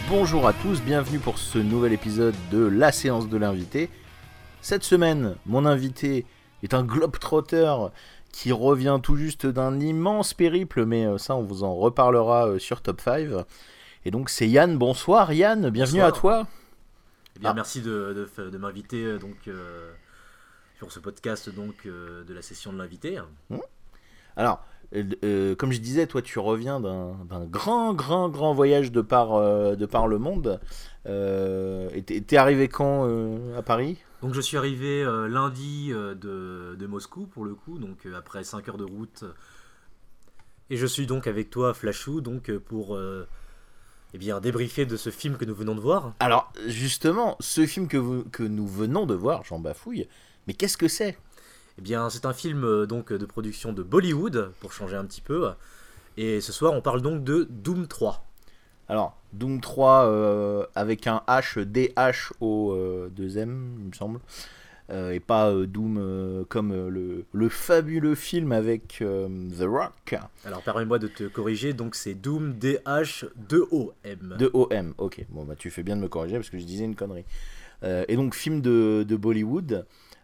Bonjour à tous, bienvenue pour ce nouvel épisode de la séance de l'invité. Cette semaine, mon invité est un globetrotter qui revient tout juste d'un immense périple, mais ça on vous en reparlera sur Top 5. Et donc c'est Yann, bonsoir Yann, bienvenue Bonsoir. à toi. Eh bien, merci de m'inviter sur ce podcast de la session de l'invité. Alors, comme je disais, toi tu reviens d'un grand voyage de par le monde. Et t'es arrivé quand à Paris ? Donc je suis arrivé lundi de Moscou pour le coup, donc après 5 heures de route. Et je suis donc avec toi Flashou pour débriefer de ce film que nous venons de voir. Alors justement, ce film que nous venons de voir, j'en bafouille, mais qu'est-ce que c'est ? Eh bien c'est un film de production de Bollywood, pour changer un petit peu. Et ce soir on parle donc de Dhoom 3. Alors, Doom 3 avec un H, D-H-O-2-M, il me semble. Et pas Doom comme le fabuleux film avec The Rock. Alors permets-moi de te corriger, donc c'est Doom D-H-2-O-M. De O-M, ok. Bon, bah tu fais bien de me corriger parce que je disais une connerie. Et donc, film de Bollywood.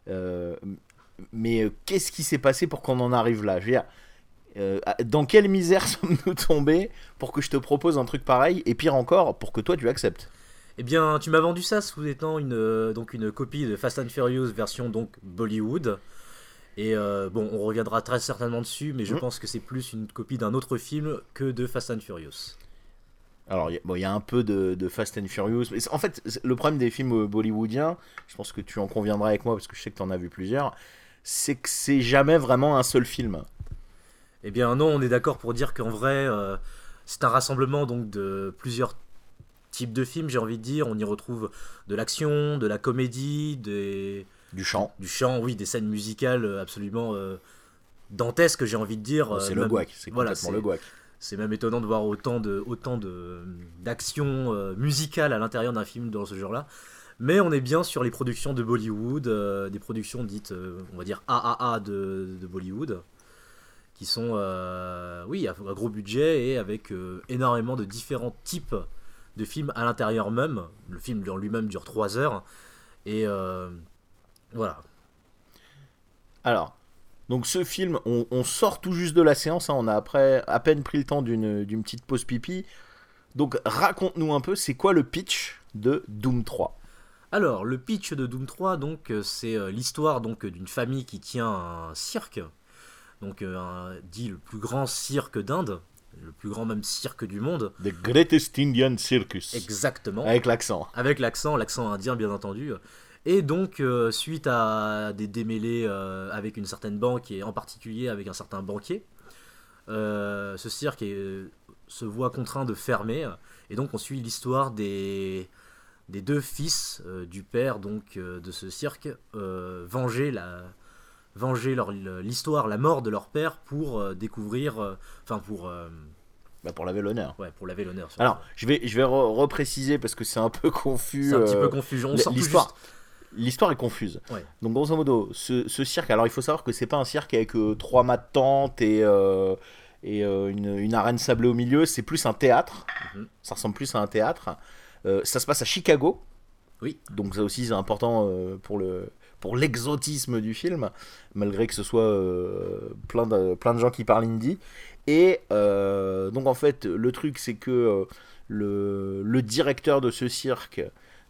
Mais qu'est-ce qui s'est passé pour qu'on en arrive là ? Je veux dire, dans quelle misère sommes-nous tombés pour que je te propose un truc pareil, et pire encore, pour que toi tu acceptes ? Eh bien, tu m'as vendu ça sous étant une copie de Fast and Furious version donc Bollywood. Et on reviendra très certainement dessus, mais je pense que c'est plus une copie d'un autre film que de Fast and Furious. Alors, il y a un peu de Fast and Furious. Mais en fait, le problème des films bollywoodiens, je pense que tu en conviendras avec moi, parce que je sais que tu en as vu plusieurs, c'est que c'est jamais vraiment un seul film. Eh bien non, on est d'accord pour dire qu'en vrai, c'est un rassemblement donc de plusieurs types de films, j'ai envie de dire. On y retrouve de l'action, de la comédie, Du chant. du chant, oui, des scènes musicales absolument dantesques, j'ai envie de dire. C'est le gouac, c'est complètement le gouac. C'est même étonnant de voir autant d'action musicale à l'intérieur d'un film dans ce genre-là. Mais on est bien sur les productions de Bollywood, des productions dites, on va dire, AAA de Bollywood, qui sont, oui, à gros budget et avec énormément de différents types de films à l'intérieur même. Le film en lui-même dure 3 heures. Et voilà. Alors, donc ce film, on sort tout juste de la séance, hein, on a après à peine pris le temps d'une petite pause pipi. Donc raconte-nous un peu, c'est quoi le pitch de Doom 3 ? Alors, le pitch de Doom 3, c'est l'histoire d'une famille qui tient un cirque. Dit le plus grand cirque d'Inde, le plus grand même cirque du monde. The Greatest Indian Circus. Exactement. Avec l'accent. Avec l'accent indien bien entendu. Et donc, suite à des démêlés avec une certaine banque, et en particulier avec un certain banquier, ce cirque se voit contraint de fermer. Et donc, on suit l'histoire des deux fils du père de ce cirque, venger l'histoire, la mort de leur père pour découvrir, Pour laver l'honneur. Ouais, pour laver l'honneur. Alors, je vais repréciser parce que c'est un peu confus. C'est un petit peu confus. On sort tout juste. L'histoire est confuse. Ouais. Donc, grosso modo, ce cirque, alors il faut savoir que c'est pas un cirque avec 3 mâts de tente et une arène sablée au milieu, c'est plus un théâtre. Mm-hmm. Ça ressemble plus à un théâtre. Ça se passe à Chicago. Oui. Donc, ça aussi, c'est important pour l'exotisme du film, malgré que ce soit plein de gens qui parlent hindi. Et donc en fait, le truc c'est que le directeur de ce cirque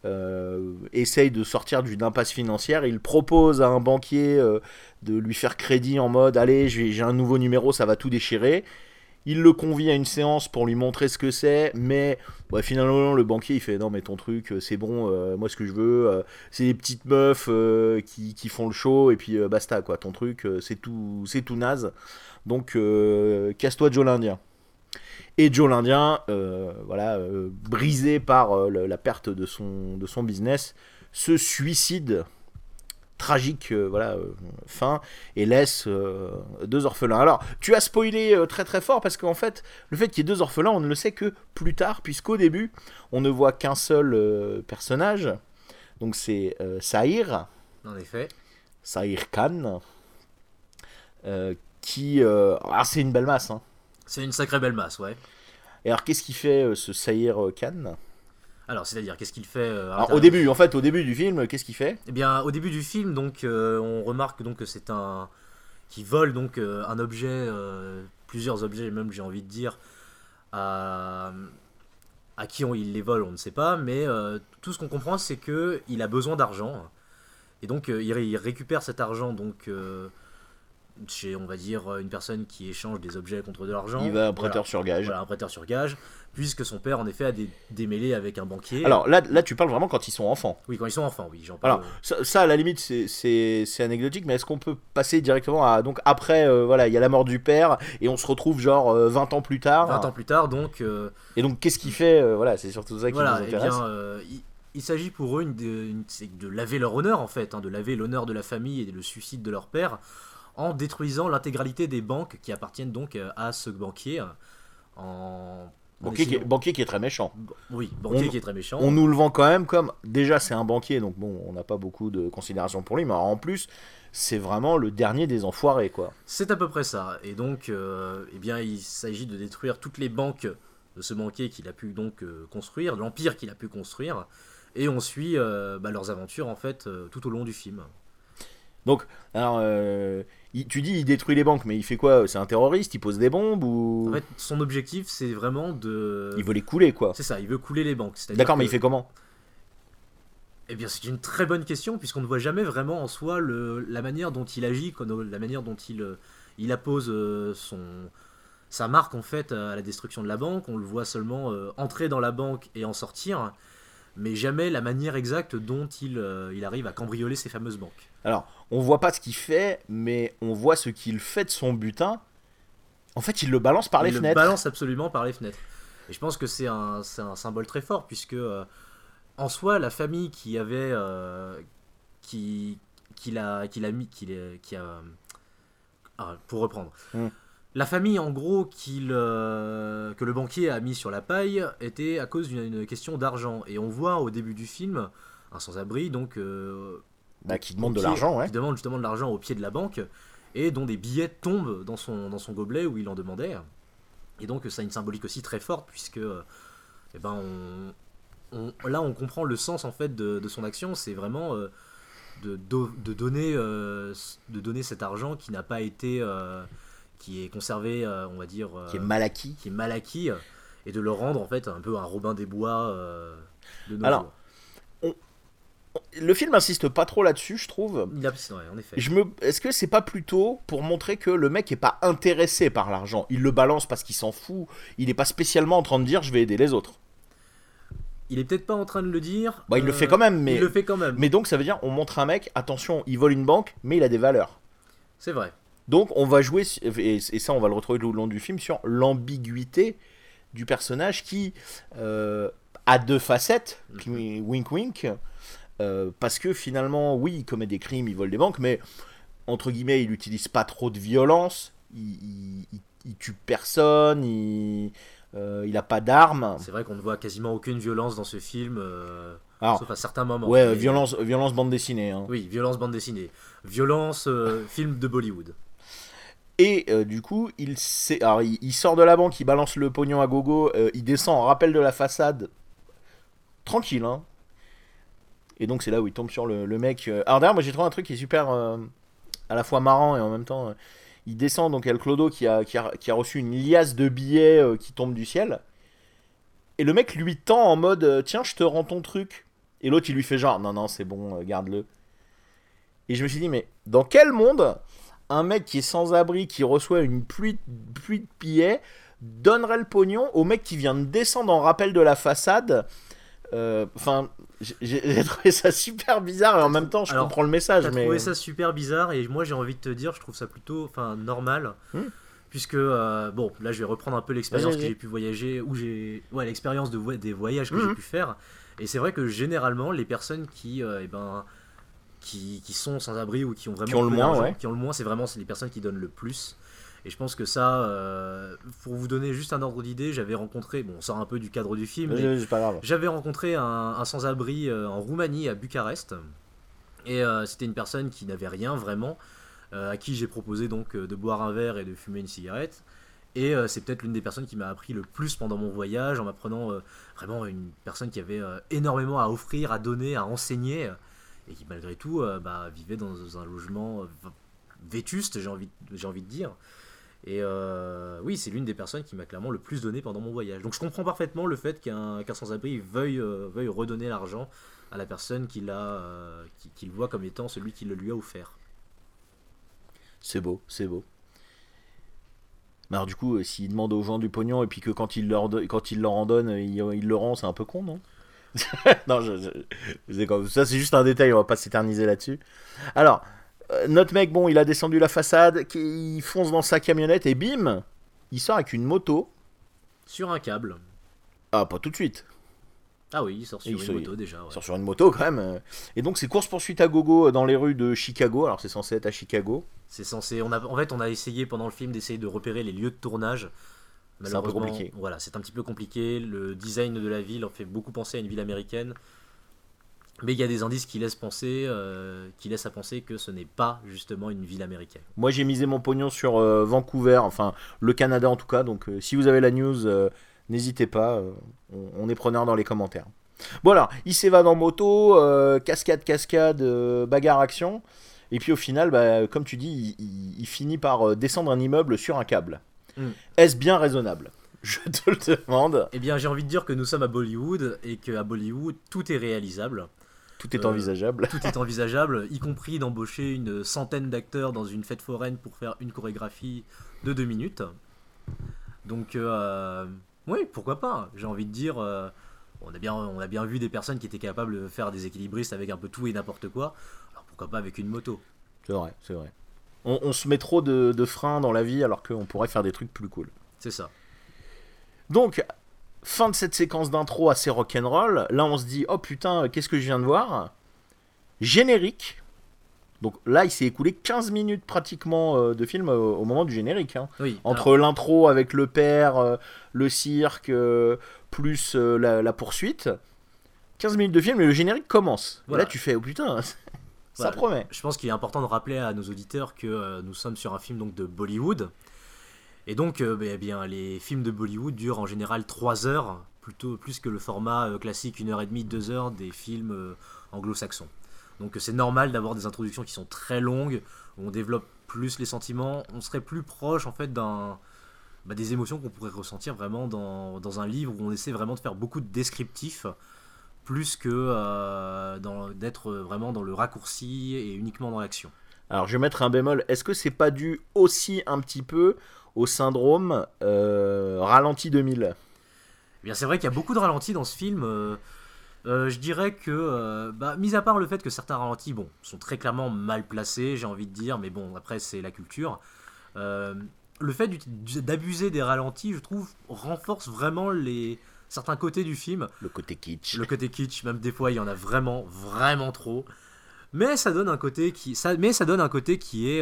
essaye de sortir d'une impasse financière. Il propose à un banquier de lui faire crédit en mode allez, j'ai un nouveau numéro, ça va tout déchirer. Il le convie à une séance pour lui montrer ce que c'est, mais finalement le banquier il fait non mais ton truc c'est bon, moi ce que je veux c'est des petites meufs qui font le show et puis basta quoi, ton truc c'est tout naze, donc casse-toi Joe l'Indien. Et Joe l'Indien, brisé par la perte de son business, se suicide tragique fin et laisse 2 orphelins. Alors tu as spoilé très très fort parce qu'en fait le fait qu'il y ait 2 orphelins on ne le sait que plus tard, puisqu'au début on ne voit qu'un seul personnage, donc c'est Sahir. En effet. Sahir Khan qui c'est une belle masse hein. C'est une sacrée belle masse, ouais. Et alors qu'est-ce qu'il fait ce Sahir Khan ? Alors, c'est-à-dire, qu'est-ce qu'il fait à Alors, l'intérieur au début du film, qu'est-ce qu'il fait? Eh bien, au début du film, donc, on remarque donc que c'est un qui vole donc un objet, plusieurs objets même, j'ai envie de dire, à, à qui il les vole, on ne sait pas, mais tout ce qu'on comprend, c'est que il a besoin d'argent et donc il récupère cet argent donc chez, on va dire, une personne qui échange des objets contre de l'argent. Il va à un Voilà, prêteur sur gage. voilà, un prêteur sur gage, puisque son père en effet a des démêlés avec un banquier. Alors là, tu parles vraiment quand ils sont enfants. Oui, quand ils sont enfants, oui, j'en parle. Alors, ça, à la limite, c'est anecdotique, mais est-ce qu'on peut passer directement à. Donc, après, voilà, il y a la mort du père, et on se retrouve genre 20 ans plus tard. 20 ans plus tard, donc. Et donc, qu'est-ce qu'il fait Voilà, c'est surtout ça qui Voilà, nous eh intéresse. bien, il s'agit pour eux c'est de laver leur honneur en fait, hein, de laver l'honneur de la famille et le suicide de leur père, en détruisant l'intégralité des banques qui appartiennent donc à ce banquier. En Banquier qui est très méchant. Oui, banquier On- qui est très méchant. On nous le vend quand même comme. Déjà, c'est un banquier, donc bon, on n'a pas beaucoup de considération pour lui, mais en plus, c'est vraiment le dernier des enfoirés, quoi. C'est à peu près ça. Et donc, eh bien, il s'agit de détruire toutes les banques de ce banquier qu'il a pu donc construire, de l'empire qu'il a pu construire. Et on suit leurs aventures en fait tout au long du film. Donc, alors, tu dis il détruit les banques, mais il fait quoi? C'est un terroriste? Il pose des bombes ou. En fait, son objectif, c'est vraiment de. Il veut les couler, quoi. C'est ça, il veut couler les banques. C'est-à-dire D'accord, mais que- il fait comment? Eh bien, c'est une très bonne question, puisqu'on ne voit jamais vraiment en soi la manière dont il agit, la manière dont il appose sa marque en fait à la destruction de la banque. On le voit seulement entrer dans la banque et en sortir, mais jamais la manière exacte dont il arrive à cambrioler ces fameuses banques. Alors, on voit pas ce qu'il fait, mais on voit ce qu'il fait de son butin. En fait, il le balance par les Il le fenêtres. balance absolument par les fenêtres. Et je pense que c'est un symbole très fort, puisque en soi, la famille qui avait. Qu'il a mis. Qui a, pour reprendre. Mm. La famille, en gros, que le banquier a mis sur la paille était à cause d'une question d'argent. Et on voit au début du film un sans-abri, donc. Bah, qui demande de au pied- l'argent, ouais. Qui demande justement de l'argent au pied de la banque, et dont des billets tombent dans son gobelet où il en demandait. Et donc, ça a une symbolique aussi très forte, puisque. Eh ben, là, on comprend le sens en fait de son action. C'est vraiment de donner cet argent qui n'a pas été. Qui est conservé, on va dire. Qui est mal acquis. Qui est mal acquis, et de le rendre en fait un peu un Robin des Bois de nos Alors, jours. Le film insiste pas trop là-dessus, je trouve. Ouais, en effet. Est-ce que c'est pas plutôt pour montrer que le mec est pas intéressé par l'argent? Il le balance parce qu'il s'en fout. Il est pas spécialement en train de dire je vais aider les autres. Il est peut-être pas en train de le dire. Bah, il le fait quand même, mais. Il le fait quand même. Mais donc ça veut dire on montre un mec, attention, il vole une banque, mais il a des valeurs. C'est vrai. Donc on va jouer, et ça on va le retrouver tout au long du film, sur l'ambiguïté du personnage qui a deux facettes, wink wink, parce que finalement, oui, il commet des crimes, il vole des banques, mais entre guillemets, il n'utilise pas trop de violence, il tue personne, il a pas d'armes. C'est vrai qu'on ne voit quasiment aucune violence dans ce film, Alors, sauf à certains moments. ouais, Mais- violence bande dessinée. Hein. Oui, violence bande dessinée. Violence film de Bollywood. Et du coup, alors, il sort de la banque, il balance le pognon à gogo, il descend en rappel de la façade, tranquille, hein. Et donc c'est là où il tombe sur le mec. Alors d'ailleurs, moi j'ai trouvé un truc qui est super à la fois marrant et en même temps. Il descend, donc il y a le Clodo qui a reçu une liasse de billets qui tombe du ciel. Et le mec lui tend en mode tiens, je te rends ton truc. Et l'autre il lui fait genre non, non, c'est bon, garde-le. Et je me suis dit, mais dans quel monde un mec qui est sans abri, qui reçoit une pluie de billets, donnerait le pognon au mec qui vient de descendre en rappel de la façade? Enfin, j'ai trouvé ça super bizarre et en même temps je comprends le message. T'as Mais trouvé ça super bizarre, et moi j'ai envie de te dire, je trouve ça plutôt normal. Puisque, bon, là je vais reprendre un peu l'expérience Vas-y. que j'ai pu voyager, ouais, l'expérience des voyages que j'ai pu faire. Et c'est vrai que généralement, les personnes qui sont sans abri ou qui ont vraiment Qui ont le peu moins, d'argent, ouais. qui ont le moins, c'est les personnes qui donnent le plus. Et je pense que ça, pour vous donner juste un ordre d'idée, j'avais rencontré, bon, on sort un peu du cadre du film, mais c'est pas grave. j'avais rencontré un sans-abri en Roumanie, à Bucarest. Et c'était une personne qui n'avait rien vraiment, à qui j'ai proposé donc de boire un verre et de fumer une cigarette. Et c'est peut-être l'une des personnes qui m'a appris le plus pendant mon voyage, en m'apprenant vraiment une personne qui avait énormément à offrir, à donner, à enseigner, et qui malgré tout vivait dans un logement vétuste, j'ai envie de dire. Et oui, c'est l'une des personnes qui m'a clairement le plus donné pendant mon voyage. Donc je comprends parfaitement le fait qu'un sans-abri veuille redonner l'argent à la personne qu'il voit comme étant celui qui le lui a offert. C'est beau, c'est beau. Mais alors du coup, s'il demande aux gens du pognon et puis que quand il leur en donne, il le rend, c'est un peu con, non? Non, ça c'est juste un détail, on va pas s'éterniser là-dessus. Alors, notre mec, bon, il a descendu la façade, il fonce dans sa camionnette et bim, il sort avec une moto. Sur un câble. Ah, pas tout de suite. Ah oui, il sort sur une moto déjà. Ouais. Il sort sur une moto quand même. Et donc c'est course-poursuite à gogo dans les rues de Chicago. Alors c'est censé être à Chicago. C'est censé. On a essayé pendant le film d'essayer de repérer les lieux de tournage. C'est un peu compliqué. Voilà, c'est un petit peu compliqué. Le design de la ville en fait beaucoup penser à une ville américaine. Mais il y a des indices qui laissent à penser que ce n'est pas justement une ville américaine. Moi j'ai misé mon pognon sur Vancouver, enfin le Canada en tout cas. Donc si vous avez la news, n'hésitez pas, on est preneur dans les commentaires. Voilà, il s'évade en moto, cascade, bagarre, action. Et puis au final, comme tu dis, il finit par descendre un immeuble sur un câble. Est-ce bien raisonnable ? Je te le demande. Eh bien, j'ai envie de dire que nous sommes à Bollywood et qu'à Bollywood, tout est réalisable. Tout est envisageable. Tout est envisageable, y compris d'embaucher une centaine d'acteurs dans une fête foraine pour faire une chorégraphie de 2 minutes. Donc, oui, pourquoi pas ? J'ai envie de dire, on a bien vu des personnes qui étaient capables de faire des équilibristes avec un peu tout et n'importe quoi. Alors pourquoi pas avec une moto ? C'est vrai. On se met trop de freins dans la vie alors qu'on pourrait faire des trucs plus cool. C'est ça. Donc, fin de cette séquence d'intro assez rock'n'roll. Là, on se dit, oh putain, qu'est-ce que je viens de voir ? Générique. Donc là, il s'est écoulé 15 minutes pratiquement de film au moment du générique. Hein. Oui, entre l'intro avec le père, le cirque, plus la poursuite. 15 minutes de film et le générique commence. Voilà. Et là, tu fais, oh putain, ça promet. Je pense qu'il est important de rappeler à nos auditeurs que nous sommes sur un film donc, de Bollywood. Et donc, les films de Bollywood durent en général 3 heures, plus que le format classique 1h30, 2 heures des films anglo-saxons. Donc c'est normal d'avoir des introductions qui sont très longues, où on développe plus les sentiments, on serait plus proche en fait des émotions qu'on pourrait ressentir vraiment dans un livre où on essaie vraiment de faire beaucoup de descriptifs, plus que d'être vraiment dans le raccourci et uniquement dans l'action. Alors je vais mettre un bémol, est-ce que c'est pas dû aussi un petit peu au syndrome ralenti 2000 ? Eh bien, c'est vrai qu'il y a beaucoup de ralentis dans ce film. Je dirais que, mis à part le fait que certains ralentis sont très clairement mal placés, j'ai envie de dire, mais bon, après, c'est la culture. Le fait d'abuser des ralentis, je trouve, renforce vraiment certains côtés du film. Le côté kitsch. Le côté kitsch, même des fois, il y en a vraiment, vraiment trop. Mais ça donne un côté qui est...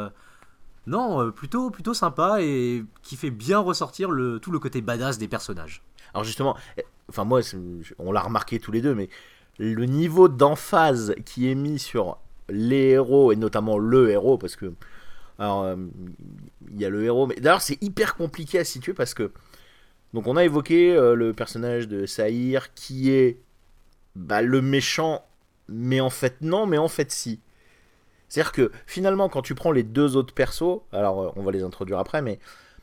plutôt sympa et qui fait bien ressortir tout le côté badass des personnages. Alors justement, enfin moi, on l'a remarqué tous les deux, mais le niveau d'emphase qui est mis sur les héros, et notamment le héros, parce que alors il y a le héros, mais d'ailleurs c'est hyper compliqué à situer parce que donc on a évoqué le personnage de Sahir qui est le méchant, mais en fait non, mais en fait si. C'est-à-dire que finalement, quand tu prends les deux autres persos, alors on va les introduire après, mais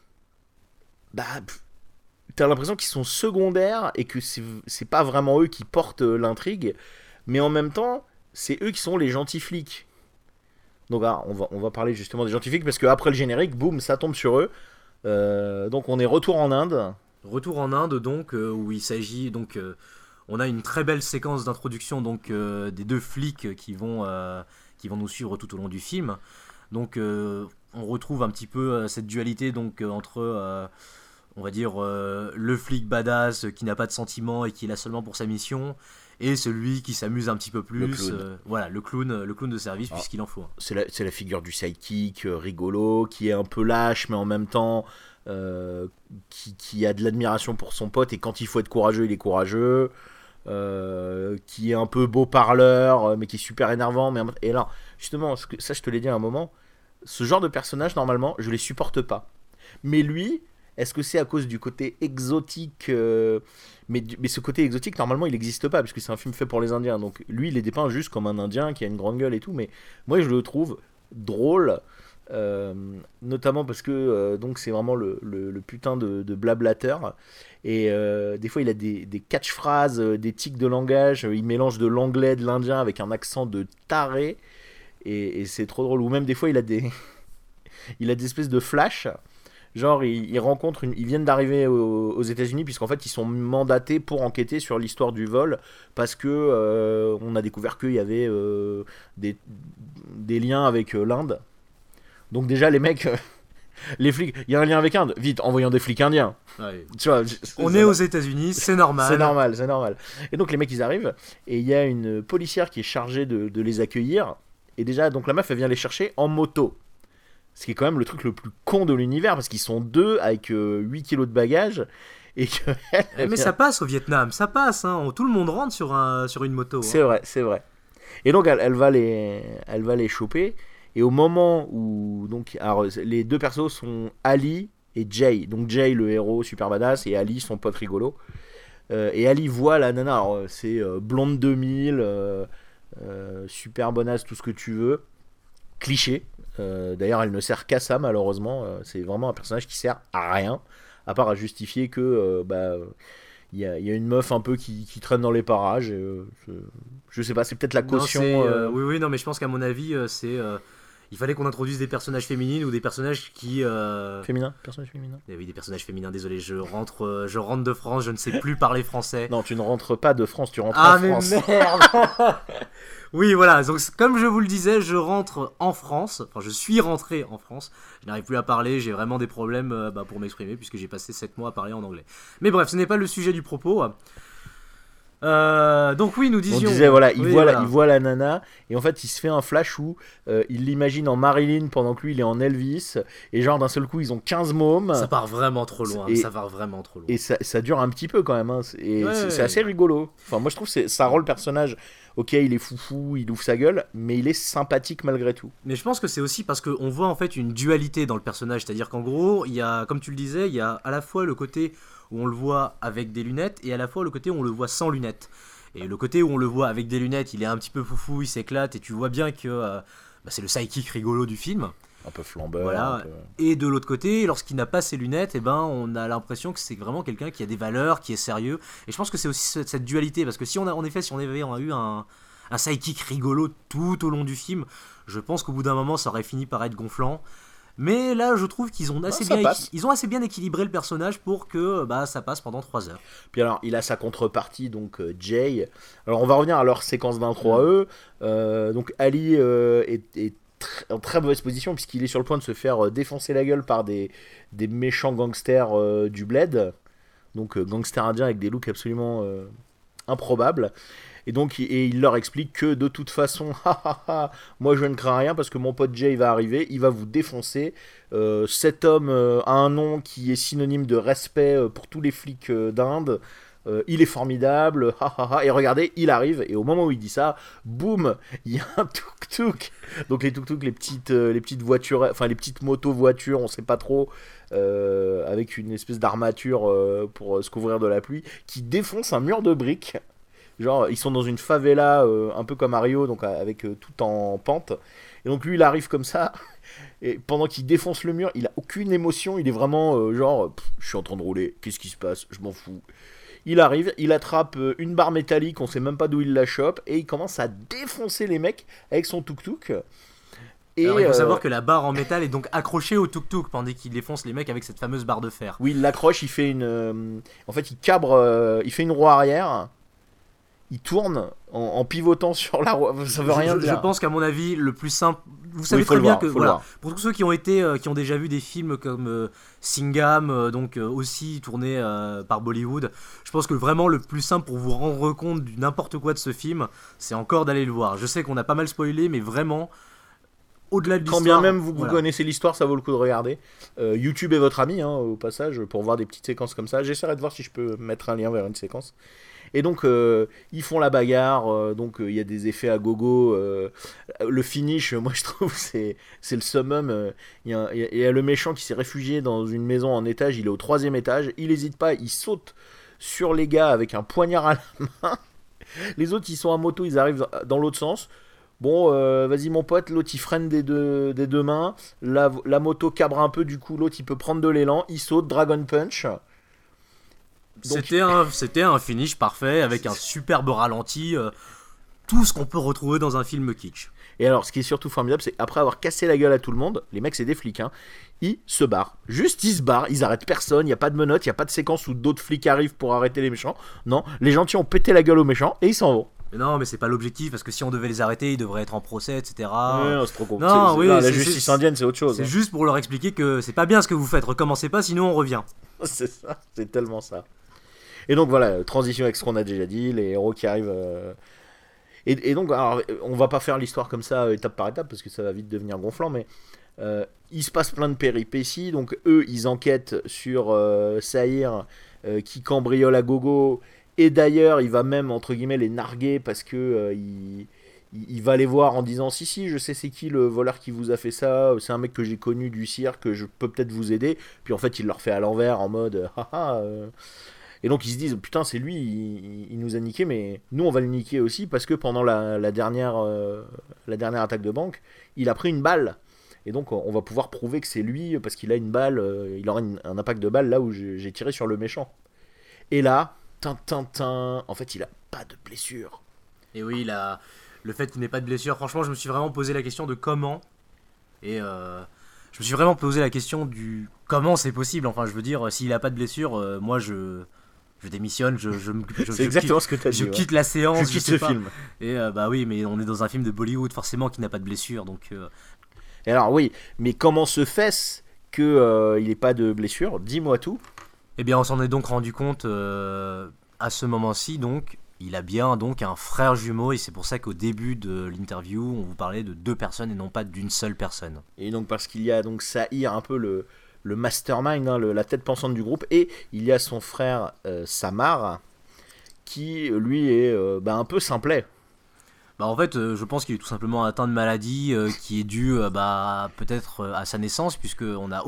t'as l'impression qu'ils sont secondaires et que c'est pas vraiment eux qui portent l'intrigue, mais en même temps, c'est eux qui sont les gentils flics. Donc on va parler justement des gentils flics parce qu'après le générique, boum, ça tombe sur eux. Donc on est retour en Inde. Retour en Inde donc où il s'agit donc on a une très belle séquence d'introduction donc des deux flics qui vont nous suivre tout au long du film. Donc on retrouve un petit peu cette dualité donc entre on va dire le flic badass qui n'a pas de sentiments et qui est là seulement pour sa mission, et celui qui s'amuse un petit peu plus, le clown de service, puisqu'il en faut. C'est la figure du sidekick rigolo, qui est un peu lâche mais en même temps qui a de l'admiration pour son pote, et quand il faut être courageux, il est courageux. Qui est un peu beau parleur mais qui est super énervant, et là justement ça je te l'ai dit à un moment, ce genre de personnage normalement je les supporte pas, mais lui est-ce que c'est à cause du côté exotique mais ce côté exotique, normalement, il n'existe pas, puisque c'est un film fait pour les Indiens. Donc lui, il est dépeint juste comme un Indien qui a une grande gueule et tout. Mais moi, je le trouve drôle. Notamment parce que donc c'est vraiment le putain de blablateur. Et des fois, il a des catchphrases, des tics de langage. Il mélange de l'anglais, de l'indien avec un accent de taré. Et c'est trop drôle. Ou même des fois, il a des espèces de flash. Genre, ils viennent d'arriver aux États-Unis, puisqu'en fait, ils sont mandatés pour enquêter sur l'histoire du vol, parce que on a découvert qu'il y avait des liens avec l'Inde. Donc déjà, les mecs, les flics, il y a un lien avec l'Inde. Vite, envoyons des flics indiens. Ouais. Tu vois, On est aux États-Unis, c'est normal. C'est normal. Et donc les mecs, ils arrivent, et il y a une policière qui est chargée de les accueillir. Et déjà, donc la meuf, elle vient les chercher en moto. Ce qui est quand même le truc le plus con de l'univers, parce qu'ils sont deux avec 8 kilos de bagages. Et que mais ça passe au Vietnam, ça passe. Hein. Tout le monde rentre sur une moto. C'est vrai, c'est vrai. Et donc elle va les choper. Et au moment où donc, alors, les deux persos sont Ali et Jay. Donc Jay, le héros super badass, et Ali, son pote rigolo. Et Ali voit la nana. Alors, c'est blonde 2000, super bonasse, tout ce que tu veux. Cliché. D'ailleurs, elle ne sert qu'à ça, malheureusement. C'est vraiment un personnage qui sert à rien, à part à justifier que il y a une meuf un peu qui traîne dans les parages. Je sais pas, c'est peut-être la caution. Oui, non, mais je pense qu'à mon avis, il fallait qu'on introduise des personnages féminines ou des personnages qui. Féminin, personnage féminin. Oui, des personnages féminins. Désolé, je rentre de France, je ne sais plus parler français. Non, tu ne rentres pas de France, tu rentres en France. Ah mais merde. Oui, voilà, donc comme je vous le disais, je rentre en France, enfin je suis rentré en France, je n'arrive plus à parler, j'ai vraiment des problèmes pour m'exprimer puisque j'ai passé 7 mois à parler en anglais. Mais bref, ce n'est pas le sujet du propos. Donc oui, nous disions... On disait, voilà, il voit la nana, et en fait il se fait un flash où il l'imagine en Marilyn pendant que lui il est en Elvis, et genre d'un seul coup ils ont 15 mômes. Ça part vraiment trop loin, Et ça dure un petit peu quand même, hein, c'est assez rigolo. Enfin moi je trouve que ça rend le personnage, ok il est foufou, il ouvre sa gueule, mais il est sympathique malgré tout. Mais je pense que c'est aussi parce qu'on voit en fait une dualité dans le personnage, c'est-à-dire qu'en gros, il y a, comme tu le disais, il y a à la fois le côté où on le voit avec des lunettes et à la fois le côté où on le voit sans lunettes. Et le côté où on le voit avec des lunettes, il est un petit peu foufou, il s'éclate et tu vois bien que c'est le sidekick rigolo du film. Un peu flambeur. Voilà. Et de l'autre côté, lorsqu'il n'a pas ses lunettes, on a l'impression que c'est vraiment quelqu'un qui a des valeurs, qui est sérieux. Et je pense que c'est aussi cette dualité, parce que si on a eu un sidekick rigolo tout au long du film, je pense qu'au bout d'un moment, ça aurait fini par être gonflant. Mais là, je trouve qu'ils ont assez bien équilibré le personnage pour que ça passe pendant 3 heures. Puis alors, il a sa contrepartie, donc Jay. Alors, on va revenir à leur séquence d'intro à eux. Donc, Ali est en très mauvaise position, puisqu'il est sur le point de se faire défoncer la gueule par des méchants gangsters du bled. Donc, gangsters indiens avec des looks absolument improbables. Et donc il leur explique que de toute façon, moi je ne crains rien parce que mon pote Jay va arriver, il va vous défoncer. Cet homme a un nom qui est synonyme de respect pour tous les flics d'Inde. Il est formidable, et regardez, il arrive, et au moment où il dit ça, boum, il y a un tuk-tuk. Donc les tuk-tuk, les petites voitures, enfin les petites motos-voitures, on sait pas trop, avec une espèce d'armature pour se couvrir de la pluie, qui défonce un mur de briques. Genre, ils sont dans une favela un peu comme à Rio, donc avec tout en pente. Et donc lui, il arrive comme ça, et pendant qu'il défonce le mur, il a aucune émotion, il est vraiment je suis en train de rouler, qu'est-ce qui se passe, je m'en fous. Il arrive, il attrape une barre métallique, on sait même pas d'où il la chope, et il commence à défoncer les mecs avec son tuk-tuk. Et alors, il faut savoir que la barre en métal est donc accrochée au tuk-tuk pendant qu'il défonce les mecs avec cette fameuse barre de fer. Oui, il l'accroche, il fait en fait, il cabre, il fait une roue arrière. Il tourne en pivotant sur la roue. Ça veut rien dire. Je pense qu'à mon avis, le plus simple. Vous savez très bien que voilà, pour tous ceux qui ont déjà vu des films comme Singham, donc aussi tourné par Bollywood, je pense que vraiment le plus simple pour vous rendre compte du n'importe quoi de ce film, c'est encore d'aller le voir. Je sais qu'on a pas mal spoilé, mais vraiment. Au-delà de l'histoire, quand bien même vous connaissez l'histoire, ça vaut le coup de regarder. YouTube est votre ami, au passage, pour voir des petites séquences comme ça. J'essaierai de voir si je peux mettre un lien vers une séquence. Et donc ils font la bagarre, donc il y a des effets à gogo. Le finish, moi je trouve c'est le summum. Il y a le méchant qui s'est réfugié dans une maison en étage, il est au 3e étage, il hésite pas, il saute sur les gars avec un poignard à la main. Les autres ils sont à moto, ils arrivent dans l'autre sens. Bon, vas-y mon pote, l'autre il freine des deux mains, la moto cabre un peu, du coup l'autre il peut prendre de l'élan, il saute, Dragon Punch. Donc, c'était un finish parfait avec un superbe ralenti, tout ce qu'on peut retrouver dans un film kitsch. et alors ce qui est surtout formidable, c'est après avoir cassé la gueule à tout le monde, les mecs c'est des flics, hein, ils se barrent. Juste ils se barrent, ils arrêtent personne, il n'y a pas de menottes, il n'y a pas de séquence où d'autres flics arrivent pour arrêter les méchants. Non, les gentils ont pété la gueule aux méchants et ils s'en vont. Mais non, mais c'est pas l'objectif, parce que si on devait les arrêter, ils devraient être en procès, etc. Ouais, non, c'est trop compliqué. Non, oui, la justice indienne c'est autre chose. C'est hein. juste pour leur expliquer que c'est pas bien ce que vous faites, recommencez pas, sinon on revient. C'est ça, c'est tellement ça. Et donc voilà, transition avec ce qu'on a déjà dit, les héros qui arrivent. Et donc, alors, on va pas faire l'histoire comme ça, étape par étape, parce que ça va vite devenir gonflant, mais il se passe plein de péripéties. Donc eux, ils enquêtent sur Sahir qui cambriole à gogo. Et d'ailleurs, il va même, entre guillemets, les narguer parce que il va les voir en disant si, je sais c'est qui le voleur qui vous a fait ça, c'est un mec que j'ai connu du cirque, je peux peut-être vous aider. Puis en fait, il leur fait à l'envers en mode haha. Et donc ils se disent putain, c'est lui, il nous a niqué, mais nous on va le niquer aussi parce que pendant la dernière attaque de banque, il a pris une balle. Et donc on va pouvoir prouver que c'est lui parce qu'il a une balle, il aura un impact de balle là où j'ai tiré sur le méchant. Et là, en fait il a pas de blessure. Et oui, le fait qu'il n'ait pas de blessure, franchement, je me suis vraiment posé la question de comment. Et je me suis vraiment posé la question du comment c'est possible. Enfin, je veux dire, s'il a pas de blessure, moi je démissionne, c'est exactement ce que tu as dit. Je quitte la séance, je quitte ce film. Et bah oui, mais on est dans un film de Bollywood, forcément, qui n'a pas de blessure, donc. Et alors oui, mais comment se fait-ce que il n'ait pas de blessure? Dis-moi tout. Eh bien, on s'en est donc rendu compte à ce moment-ci, donc. Il a bien donc un frère jumeau et c'est pour ça qu'au début de l'interview, on vous parlait de 2 personnes et non pas d'une seule personne. Et donc parce qu'il y a donc Sahir, un peu le mastermind, hein, la tête pensante du groupe, et il y a son frère Samar, qui lui est un peu simplet. Bah en fait, je pense qu'il est tout simplement atteint de maladie qui est due peut-être à sa naissance, puisqu'on n'a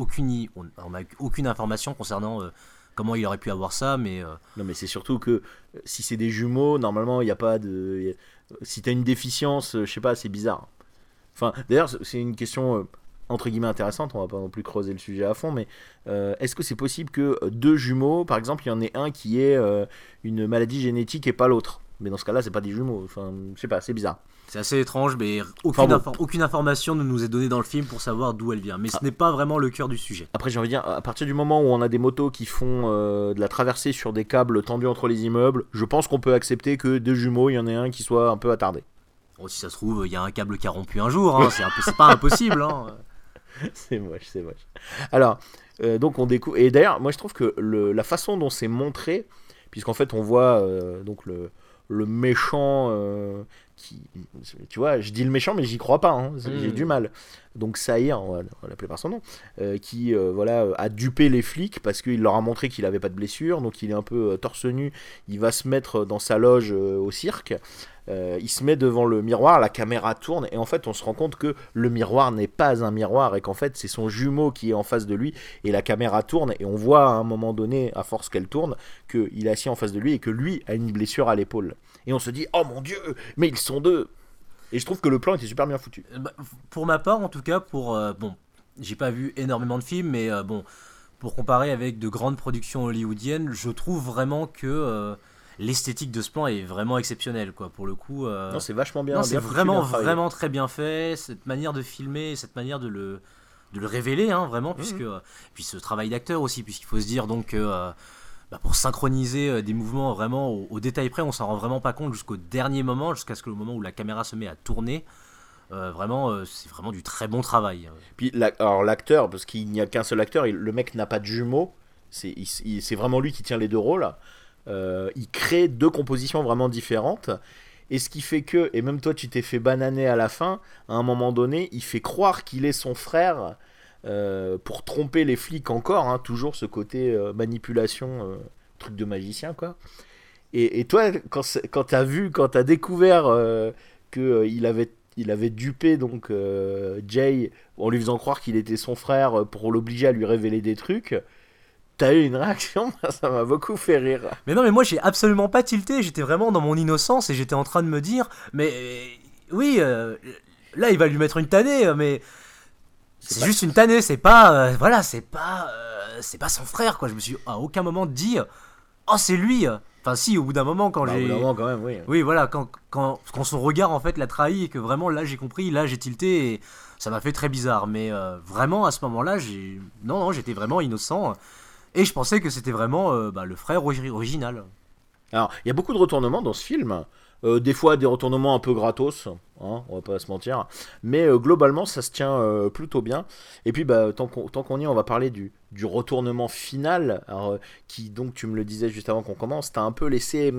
aucune information concernant comment il aurait pu avoir ça, mais... Non mais c'est surtout que si c'est des jumeaux, normalement il n'y a pas de... Si t'as une déficience, je sais pas, c'est bizarre. Enfin, d'ailleurs c'est une question... entre guillemets intéressante, on va pas non plus creuser le sujet à fond, mais est-ce que c'est possible que 2 jumeaux, par exemple, il y en ait un qui ait une maladie génétique et pas l'autre? Mais dans ce cas-là, c'est pas des jumeaux, enfin, je sais pas, c'est bizarre. C'est assez étrange, mais aucune information ne nous est donnée dans le film pour savoir d'où elle vient. Mais ce n'est pas vraiment le cœur du sujet. Après, j'ai envie de dire, à partir du moment où on a des motos qui font de la traversée sur des câbles tendus entre les immeubles, je pense qu'on peut accepter que 2 jumeaux, il y en ait un qui soit un peu attardé. Oh, si ça se trouve, il y a un câble qui a rompu un jour, hein, c'est pas impossible, hein. C'est moche. Alors, donc on découvre. Et d'ailleurs, moi je trouve que la façon dont c'est montré, puisqu'en fait on voit donc le méchant qui. Tu vois, je dis le méchant, mais j'y crois pas, hein, j'ai du mal. Donc Sahir, on va l'appeler par son nom, qui a dupé les flics parce qu'il leur a montré qu'il avait pas de blessure, donc il est un peu torse nu, il va se mettre dans sa loge au cirque. Il se met devant le miroir, la caméra tourne et en fait on se rend compte que le miroir n'est pas un miroir et qu'en fait c'est son jumeau qui est en face de lui et la caméra tourne et on voit à un moment donné, à force qu'elle tourne, qu'il est assis en face de lui et que lui a une blessure à l'épaule. Et on se dit oh mon dieu, mais ils sont 2. Et je trouve que le plan était super bien foutu. Pour ma part en tout cas, j'ai pas vu énormément de films, mais pour comparer avec de grandes productions hollywoodiennes, je trouve vraiment que l'esthétique de ce plan est vraiment exceptionnelle, quoi. Pour le coup, non, c'est vachement bien. Non, c'est vraiment très bien fait. Cette manière de filmer, cette manière de le révéler, hein, vraiment, puisque puis ce travail d'acteur aussi, puisqu'il faut se dire donc pour synchroniser des mouvements vraiment au détail près, on s'en rend vraiment pas compte jusqu'au dernier moment, jusqu'à ce que le moment où la caméra se met à tourner. C'est vraiment du très bon travail. Puis alors l'acteur, parce qu'il n'y a qu'un seul acteur, le mec n'a pas de jumeaux, c'est vraiment lui qui tient les 2 rôles. Il crée 2 compositions vraiment différentes. Et ce qui fait que, et même toi tu t'es fait bananer à la fin, à un moment donné, il fait croire qu'il est son frère pour tromper les flics encore, hein, toujours ce côté manipulation, truc de magicien quoi. Et toi, quand t'as découvert que il avait dupé donc Jay en lui faisant croire qu'il était son frère pour l'obliger à lui révéler des trucs, t'as eu une réaction, ça m'a beaucoup fait rire. Mais non, mais moi j'ai absolument pas tilté, j'étais vraiment dans mon innocence et j'étais en train de me dire, mais oui, là il va lui mettre une tannée, mais c'est juste une tannée, c'est pas, voilà, c'est pas son frère quoi. Je me suis à aucun moment dit, oh c'est lui. Enfin si, au bout d'un moment quand Bah, au bout d'un moment, quand même, oui. oui voilà, quand son regard en fait l'a trahi et que vraiment là j'ai compris, là j'ai tilté et ça m'a fait très bizarre. Mais vraiment à ce moment-là, non, j'étais vraiment innocent. Et je pensais que c'était vraiment le frère original. Alors, il y a beaucoup de retournements dans ce film. Des fois, des retournements un peu gratos, hein, on va pas se mentir. Mais globalement, ça se tient plutôt bien. Et puis, bah, tant qu'on y est, on va parler du retournement final. Alors, qui, donc, tu me le disais juste avant qu'on commence, t'as un peu laissé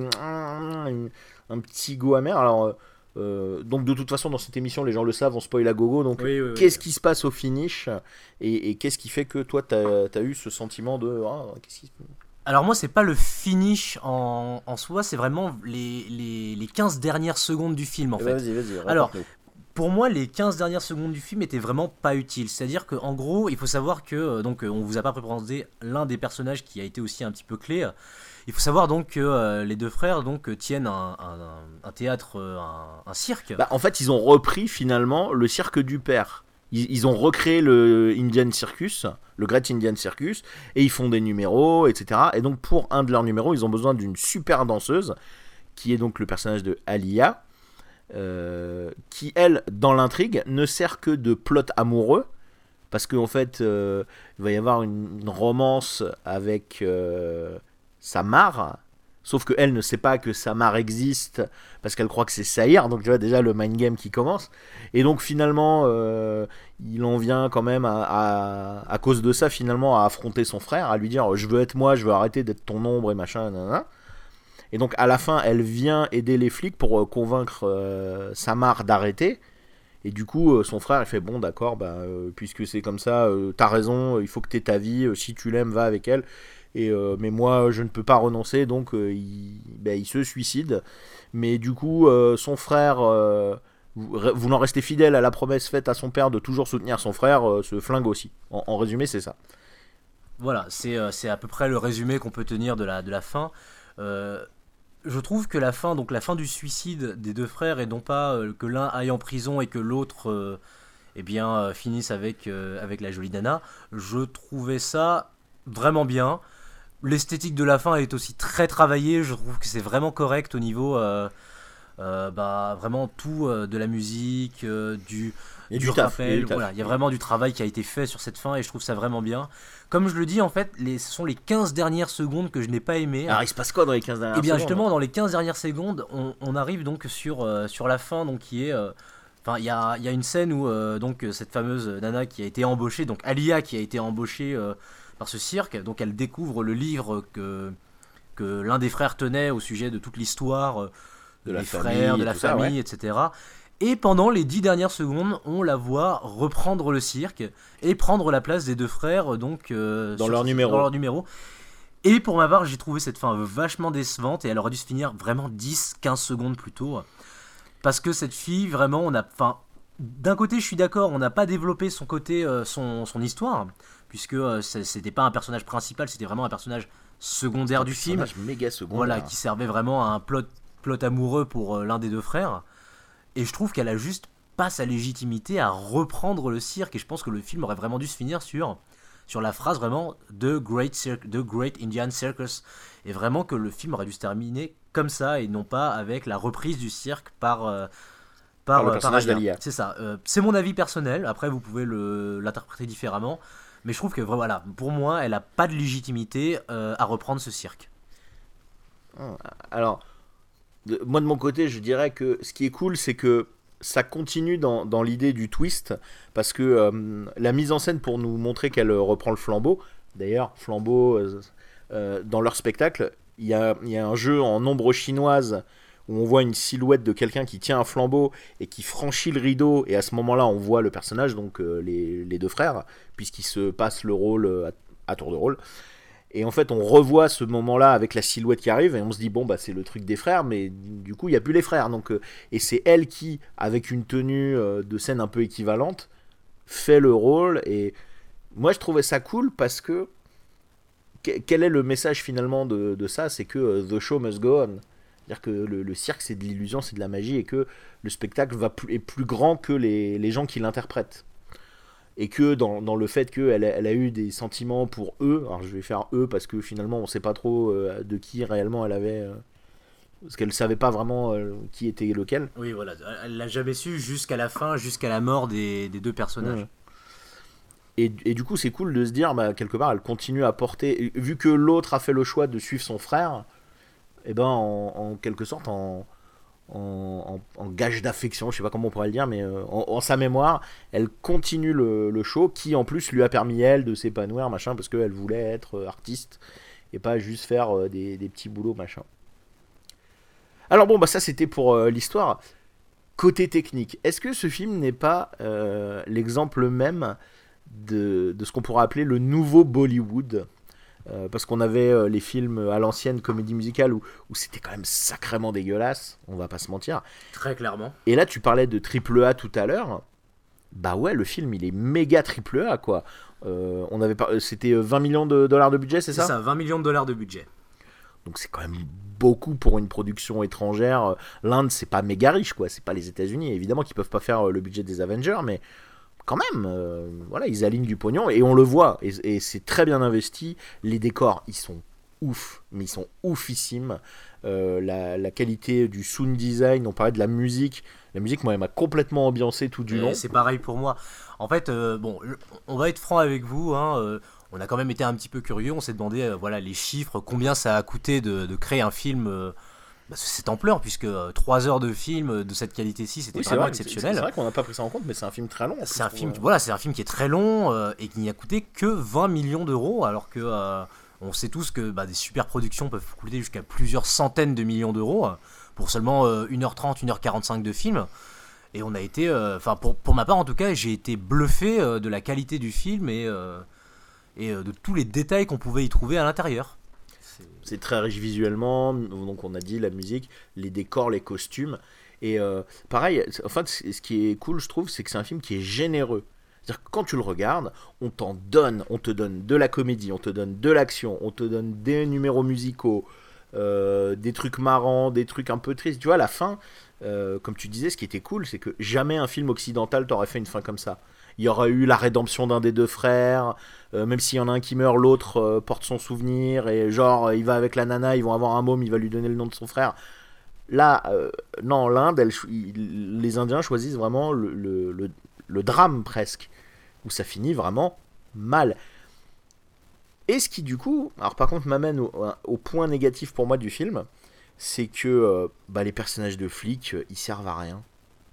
un petit goût amer. Alors, donc, de toute façon, dans cette émission, les gens le savent, on spoil à gogo. Donc, Oui. qu'est-ce qui se passe au finish et qu'est-ce qui fait que toi, t'as eu ce sentiment de. Qu'est-ce qui... Alors moi, c'est pas le finish en soi, c'est vraiment les 15 dernières secondes du film en fait. Vas-y, Alors, raconte-nous. pour moi, les 15 dernières secondes du film étaient vraiment pas utiles. C'est-à-dire qu'en gros, il faut savoir que, on vous a pas présenté l'un des personnages qui a été aussi un petit peu clé. Il faut savoir donc que les deux frères tiennent un théâtre, un cirque. Bah, en fait, ils ont repris finalement le cirque du père. Ils ont recréé le Indian Circus, le Great Indian Circus, et ils font des numéros, etc. Et donc, pour un de leurs numéros, ils ont besoin d'une super danseuse, qui est donc le personnage de Alia, qui, elle, dans l'intrigue, ne sert que de plot amoureux, parce qu'en fait, il va y avoir une romance avec Samar, sauf qu'elle ne sait pas que Samar existe parce qu'elle croit que c'est Saïr, donc tu vois déjà le mind game qui commence. Et donc finalement, il en vient quand même à cause de ça finalement à affronter son frère, à lui dire je veux être moi, je veux arrêter d'être ton ombre et machin, nanana. Et donc à la fin, elle vient aider les flics pour convaincre Samar d'arrêter. Et du coup, son frère il fait bon d'accord, puisque c'est comme ça, t'as raison, il faut que t'aies ta vie, si tu l'aimes, va avec elle. Mais moi je ne peux pas renoncer, donc il se suicide. Mais du coup son frère, voulant rester fidèle à la promesse faite à son père de toujours soutenir son frère, se flingue aussi. En résumé, c'est ça. Voilà, c'est à peu près le résumé qu'on peut tenir de la fin. Je trouve que la fin du suicide des deux frères, et non pas que l'un aille en prison et que l'autre finisse avec la jolie nana, je trouvais ça vraiment bien. L'esthétique de la fin est aussi très travaillée, je trouve que c'est vraiment correct au niveau vraiment tout de la musique, du taf, rappel, voilà, il y a vraiment du travail qui a été fait sur cette fin et je trouve ça vraiment bien. Comme je le dis en fait, ce sont les 15 dernières secondes que je n'ai pas aimées. Alors il se passe quoi dans les 15 dernières Et bien secondes justement dans les 15 dernières secondes, on arrive donc sur la fin donc qui est enfin il y a une scène où cette fameuse nana qui a été embauchée, donc Alia qui a été embauchée par ce cirque, donc elle découvre le livre que l'un des frères tenait au sujet de toute l'histoire des frères, de la famille, etc. Et pendant les 10 dernières secondes, on la voit reprendre le cirque et prendre la place des deux frères dans leur numéro. Et pour ma part, j'ai trouvé cette fin vachement décevante et elle aurait dû se finir vraiment 10-15 secondes plus tôt. Parce que cette fille, vraiment, d'un côté, je suis d'accord, on n'a pas développé son côté, son histoire, puisque c'était pas un personnage principal, c'était vraiment un personnage secondaire du film. Un personnage méga secondaire. Voilà, qui servait vraiment à un plot amoureux pour l'un des deux frères. Et je trouve qu'elle a juste pas sa légitimité à reprendre le cirque. Et je pense que le film aurait vraiment dû se finir sur la phrase vraiment The Great Indian Circus. Et vraiment que le film aurait dû se terminer comme ça et non pas avec la reprise du cirque par le personnage d'Alia. C'est ça. C'est mon avis personnel. Après, vous pouvez l'interpréter différemment. Mais je trouve que voilà, pour moi, elle a pas de légitimité à reprendre ce cirque. Alors, moi de mon côté, je dirais que ce qui est cool, c'est que ça continue dans l'idée du twist, parce que la mise en scène pour nous montrer qu'elle reprend le flambeau. D'ailleurs, flambeau, dans leur spectacle, il y a un jeu en ombre chinoise où on voit une silhouette de quelqu'un qui tient un flambeau et qui franchit le rideau, et à ce moment-là, on voit le personnage, donc les deux frères, puisqu'ils se passent le rôle à tour de rôle. Et en fait, on revoit ce moment-là avec la silhouette qui arrive et on se dit bon bah c'est le truc des frères, mais du coup il y a plus les frères. Donc et c'est elle qui, avec une tenue de scène un peu équivalente, fait le rôle. Et moi je trouvais ça cool parce que quel est le message finalement de ça? C'est que the show must go on. C'est-à-dire que le cirque c'est de l'illusion, c'est de la magie et que le spectacle est plus grand que les gens qui l'interprètent. Et que dans le fait qu'elle elle a eu des sentiments pour eux, alors je vais faire eux parce que finalement on sait pas trop de qui réellement elle avait, parce qu'elle savait pas vraiment qui était lequel. Oui, voilà, elle l'a jamais su jusqu'à la fin, jusqu'à la mort des deux personnages. Mmh. Et du coup c'est cool de se dire, bah, quelque part elle continue à porter, vu que l'autre a fait le choix de suivre son frère, et ben en quelque sorte en gage d'affection, je sais pas comment on pourrait le dire, mais en sa mémoire, elle continue le show qui en plus lui a permis elle de s'épanouir, machin, parce qu'elle voulait être artiste et pas juste faire des petits boulots, machin. Alors bon, bah ça c'était pour l'histoire. Côté technique, est-ce que ce film n'est pas l'exemple même de ce qu'on pourrait appeler le nouveau Bollywood? Parce qu'on avait les films à l'ancienne, comédie musicale, où c'était quand même sacrément dégueulasse, on va pas se mentir. Très clairement. Et là, tu parlais de triple A tout à l'heure. Bah ouais, le film, il est méga triple A, quoi. C'était 20 millions de dollars de budget, c'est ça? C'est ça, 20 millions de dollars de budget. Donc c'est quand même beaucoup pour une production étrangère. L'Inde, c'est pas méga riche, quoi. C'est pas les États-Unis, évidemment, qui peuvent pas faire le budget des Avengers, mais quand même, voilà, ils alignent du pognon et on le voit, et c'est très bien investi. Les décors, ils sont ouf, mais ils sont oufissimes. La qualité du sound design, on parlait de la musique, moi, elle m'a complètement ambiancé tout du long. C'est pareil pour moi. En fait, bon, on va être franc avec vous, hein, on a quand même été un petit peu curieux, on s'est demandé, voilà, les chiffres, combien ça a coûté de créer un film. Cette ampleur, puisque 3 heures de film de cette qualité-ci, c'était vraiment exceptionnel. C'est vrai qu'on n'a pas pris ça en compte, mais c'est un film très long. C'est un film qui est très long et qui n'y a coûté que 20 millions d'euros, alors que on sait tous que des super productions peuvent coûter jusqu'à plusieurs centaines de millions d'euros pour seulement 1h30, 1h45 de film. Et on a été, pour ma part en tout cas, j'ai été bluffé de la qualité du film et de tous les détails qu'on pouvait y trouver à l'intérieur. C'est très riche visuellement, donc on a dit la musique, les décors, les costumes. Et pareil, en fait, ce qui est cool, je trouve, c'est que c'est un film qui est généreux. C'est-à-dire que quand tu le regardes, on te donne de la comédie, on te donne de l'action, on te donne des numéros musicaux, des trucs marrants, des trucs un peu tristes. Tu vois, à la fin, comme tu disais, ce qui était cool, c'est que jamais un film occidental t'aurait fait une fin comme ça. Il y aurait eu la rédemption d'un des deux frères, même s'il y en a un qui meurt, l'autre porte son souvenir, et genre il va avec la nana, ils vont avoir un môme, il va lui donner le nom de son frère. Là, non, l'Inde, les Indiens choisissent vraiment le drame presque, où ça finit vraiment mal. Et ce qui du coup, alors par contre m'amène au point négatif pour moi du film, c'est que les personnages de flics, ils servent à rien.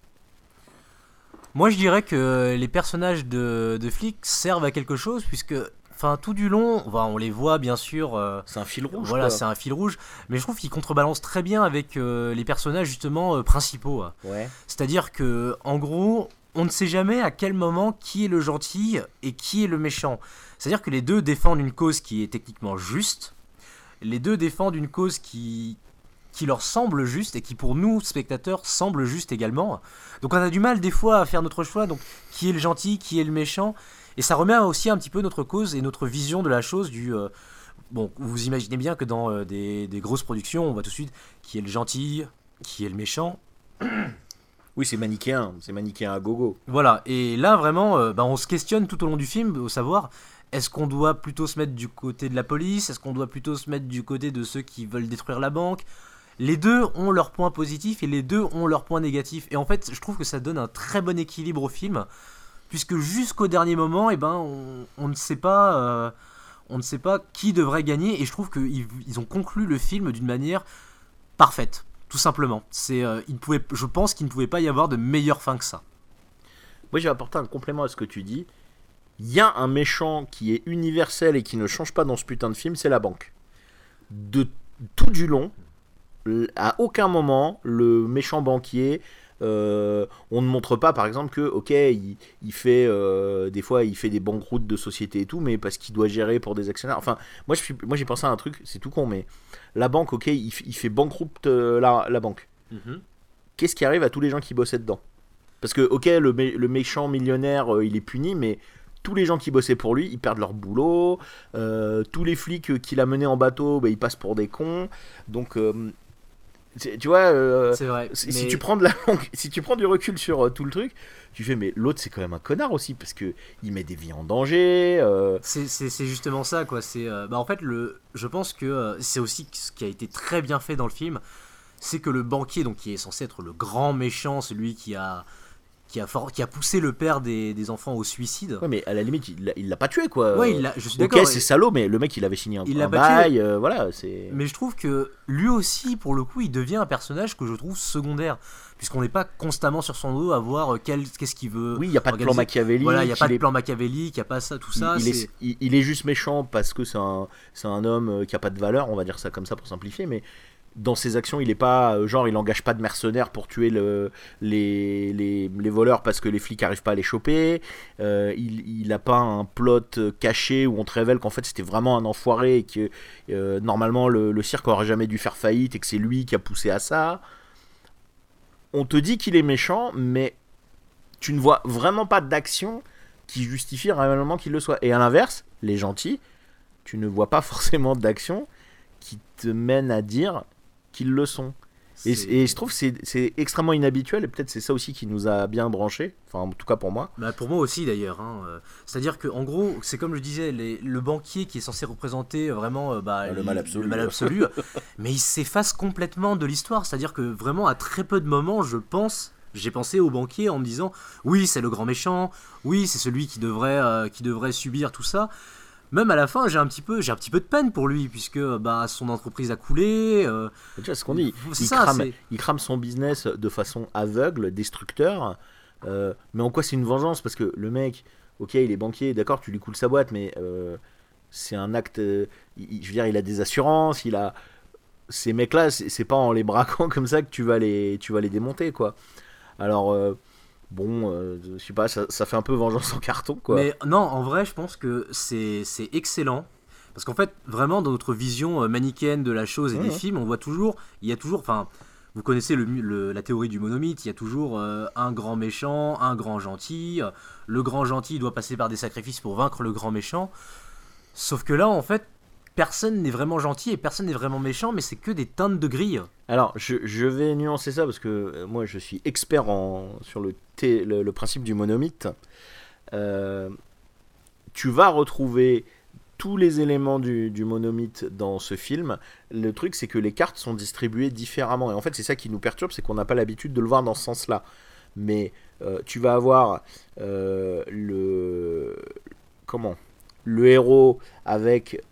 Moi je dirais que les personnages de flics servent à quelque chose, puisque tout du long, on les voit bien sûr. C'est un fil rouge. Voilà, quoi. C'est un fil rouge. Mais je trouve qu'ils contrebalancent très bien avec les personnages justement principaux. Ouais. C'est-à-dire que, en gros, on ne sait jamais à quel moment qui est le gentil et qui est le méchant. C'est-à-dire que les deux défendent une cause qui est techniquement juste. Les deux défendent une cause qui leur semble juste et qui pour nous spectateurs semble juste également. Donc on a du mal des fois à faire notre choix, donc qui est le gentil, qui est le méchant, et ça remet aussi un petit peu notre cause et notre vision de la chose vous imaginez bien que dans des grosses productions, on voit tout de suite qui est le gentil, qui est le méchant. Oui, c'est manichéen à gogo. Voilà, et là vraiment, on se questionne tout au long du film, au savoir, est-ce qu'on doit plutôt se mettre du côté de la police, est-ce qu'on doit plutôt se mettre du côté de ceux qui veulent détruire la banque? Les deux ont leurs points positifs et les deux ont leurs points négatifs. Et en fait, je trouve que ça donne un très bon équilibre au film, puisque jusqu'au dernier moment, on ne sait pas qui devrait gagner. Et je trouve qu'ils ont conclu le film d'une manière parfaite, tout simplement. Je pense qu'il ne pouvait pas y avoir de meilleure fin que ça. Moi, je vais apporter un complément à ce que tu dis. Il y a un méchant qui est universel et qui ne change pas dans ce putain de film, c'est la banque. De tout du long, à aucun moment, le méchant banquier On ne montre pas par exemple que ok il fait des fois il fait des banqueroutes de société et tout, mais parce qu'il doit gérer pour des actionnaires. Enfin moi j'ai pensé à un truc, c'est tout con, mais la banque, ok, il fait banqueroute la banque. Qu'est-ce qui arrive à tous les gens qui bossaient dedans? Parce que ok le méchant millionnaire il est puni, mais tous les gens qui bossaient pour lui, ils perdent leur boulot. Tous les flics qu'il a menés en bateau, bah, ils passent pour des cons. Donc, tu vois, C'est vrai. si tu prends si tu prends du recul sur tout le truc, tu fais mais l'autre c'est quand même un connard aussi parce que il met des vies en danger. C'est justement ça, quoi. En fait, je pense que c'est aussi ce qui a été très bien fait dans le film, c'est que le banquier, donc qui est censé être le grand méchant, celui qui a poussé le père des enfants au suicide. Ouais, mais à la limite, il l'a pas tué, quoi. Ouais, je suis d'accord. Ok, c'est salaud, mais le mec, il avait signé Il un l'a pas tué. bail, voilà, c'est... Mais je trouve que lui aussi, pour le coup, il devient un personnage que je trouve secondaire. Puisqu'on n'est pas constamment sur son dos à voir qu'est-ce qu'il veut. Oui, il n'y a pas de plan organiser. machiavélique. Voilà, il n'y a pas de plan machiavélique, il n'y a pas ça, tout ça. Il est juste méchant parce que c'est un homme qui a pas de valeur, on va dire ça comme ça pour simplifier, mais dans ses actions, il est pas genre il engage pas de mercenaires pour tuer les voleurs parce que les flics arrivent pas à les choper. Il a pas un plot caché où on te révèle qu'en fait c'était vraiment un enfoiré et que normalement le cirque aurait jamais dû faire faillite et que c'est lui qui a poussé à ça. On te dit qu'il est méchant, mais tu ne vois vraiment pas d'action qui justifie réellement qu'il le soit. Et à l'inverse, les gentils, tu ne vois pas forcément d'action qui te mène à dire qu'ils le sont. Et je trouve que c'est extrêmement inhabituel, et peut-être c'est ça aussi qui nous a bien branchés, enfin en tout cas pour moi. Bah pour moi aussi d'ailleurs, hein. C'est-à-dire qu'en gros, c'est comme je disais, le banquier qui est censé représenter vraiment le mal absolu, mais il s'efface complètement de l'histoire, c'est-à-dire que vraiment à très peu de moments, j'ai pensé au banquier en me disant oui c'est le grand méchant, oui c'est celui qui devrait subir tout ça. Même à la fin, j'ai un petit peu de peine pour lui, puisque son entreprise a coulé. Tu vois ce qu'on dit, il crame son business de façon aveugle, destructeur. Mais en quoi c'est une vengeance? Parce que le mec, ok, il est banquier, d'accord, tu lui coules sa boîte, mais c'est un acte. Je veux dire, il a des assurances, ces mecs-là, c'est pas en les braquant comme ça que tu vas les démonter, quoi. Alors. Bon, je sais pas, ça fait un peu vengeance en carton, quoi. Mais non, en vrai, je pense que c'est excellent. Parce qu'en fait, vraiment, dans notre vision manichéenne de la chose et des films, il y a toujours, enfin, vous connaissez la théorie du monomythe, il y a toujours un grand méchant, un grand gentil. Le grand gentil doit passer par des sacrifices pour vaincre le grand méchant. Sauf que là, en fait, personne n'est vraiment gentil et personne n'est vraiment méchant, mais c'est que des teintes de grille. Alors, je vais nuancer ça parce que moi je suis expert sur le principe du monomythe. Tu vas retrouver tous les éléments du monomythe dans ce film. Le truc, c'est que les cartes sont distribuées différemment. Et en fait, c'est ça qui nous perturbe, c'est qu'on n'a pas l'habitude de le voir dans ce sens-là. Mais tu vas avoir le héros avec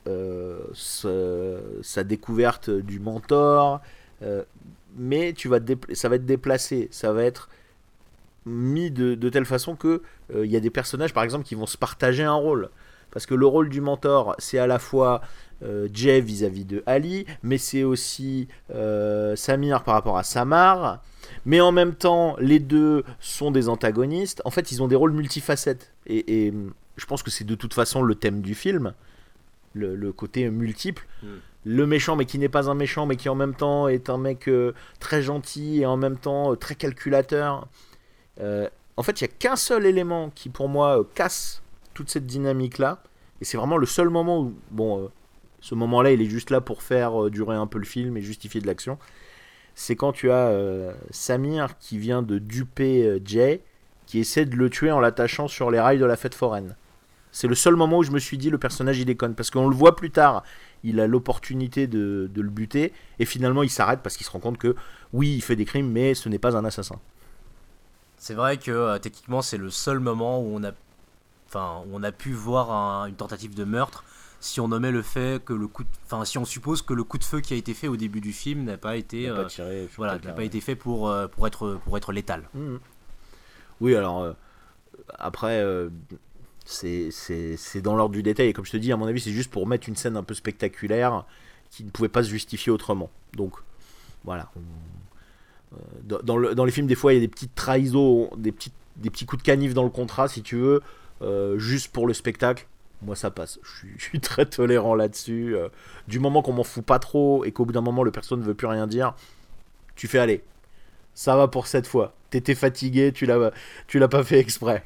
sa découverte du mentor, mais ça va être déplacé, ça va être mis de telle façon que y a des personnages par exemple qui vont se partager un rôle, parce que le rôle du mentor c'est à la fois Jay vis-à-vis de Ali, mais c'est aussi Samir par rapport à Samar, mais en même temps les deux sont des antagonistes. En fait ils ont des rôles multifacettes et je pense que c'est de toute façon le thème du film, le côté multiple. Le méchant mais qui n'est pas un méchant mais qui en même temps est un mec très gentil et en même temps très calculateur. En fait il n'y a qu'un seul élément qui pour moi casse toute cette dynamique là, et c'est vraiment le seul moment où ce moment là il est juste là pour faire durer un peu le film et justifier de l'action. C'est quand tu as Samir qui vient de duper Jay, qui essaie de le tuer en l'attachant sur les rails de la fête foraine. C'est le seul moment où je me suis dit le personnage il déconne, parce qu'on le voit plus tard, il a l'opportunité de le buter et finalement il s'arrête parce qu'il se rend compte que oui il fait des crimes mais ce n'est pas un assassin. C'est vrai que techniquement c'est le seul moment où on a pu voir une tentative de meurtre, si on nommait le fait que si on suppose que le coup de feu qui a été fait au début du film n'a pas été été fait pour être létal. Oui, alors après c'est dans l'ordre du détail, et comme je te dis, à mon avis c'est juste pour mettre une scène un peu spectaculaire qui ne pouvait pas se justifier autrement. Donc voilà, Dans les films, des fois, il y a des petites trahisons, des petits coups de canif dans le contrat, si tu veux, juste pour le spectacle. Moi, ça passe. Je suis très tolérant là-dessus. Du moment qu'on m'en fout pas trop et qu'au bout d'un moment, le perso ne veut plus rien dire, tu fais aller. Ça va pour cette fois. T'étais fatigué, tu l'as pas fait exprès.